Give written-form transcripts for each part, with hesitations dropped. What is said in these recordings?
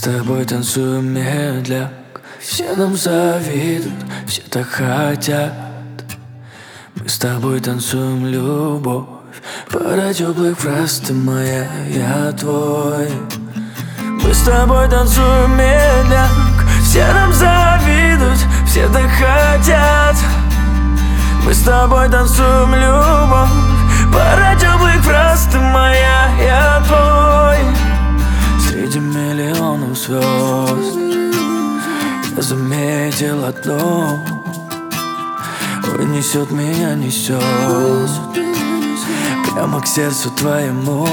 тобой танцуем медляк, все нам завидуют, все так хотят. Мы с тобой танцуем любовь, пара теплых фраз, ты моя, я твой. Мы с тобой танцуем медляк, все нам завидуют, все так хотят. Мы с тобой танцуем любовь, пара теплых фраз, ты моя, я твой. Среди миллионов звезд я заметил одно: ой, несет меня, несет прямо к сердцу твоему.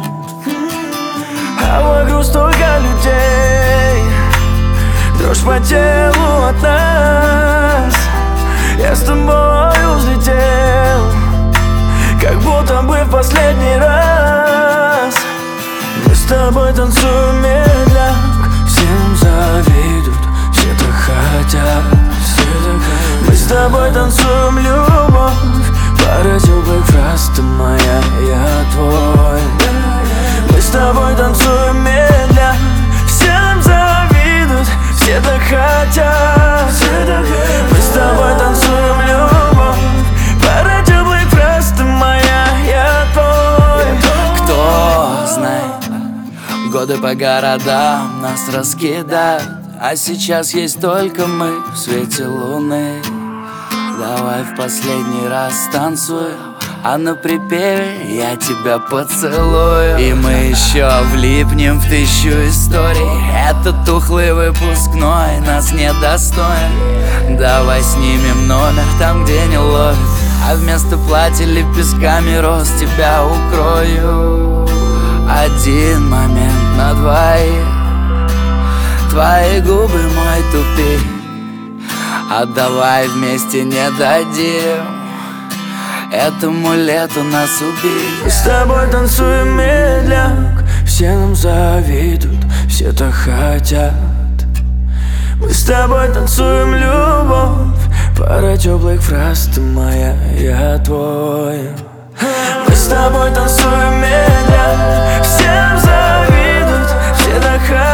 А вокруг столько людей, дрожь по телу от нас. Я с тобой взлетел, как будто бы в последний раз. Мы с тобой танцуем медляк, всем завидуют, все так хотят. Мы с тобой танцуем любовь, пара теплых фраз, ты моя, я твой. Мы с тобой танцуем медляк, всем завидуют, все так хотят. Мы с тобой танцуем любовь, пара теплых фраз, ты моя, я твой. Кто знает, годы по городам нас раскидают, а сейчас есть только мы в свете луны. Давай в последний раз танцуем, а на припеве я тебя поцелую. И мы еще влипнем в 1000 историй. Этот тухлый выпускной нас недостоин. Давай снимем номер там, где не ловит, а вместо платья лепестками роз тебя укрою. Один момент на двоих, твои губы мой тупик, а давай вместе не дадим этому лету нас убить. Мы с тобой танцуем медляк, все нам завидуют, все так хотят. Мы с тобой танцуем любовь, пара теплых фраз, ты моя, я твой. Мы с тобой танцуем медляк, всем завидуют, все так хотят.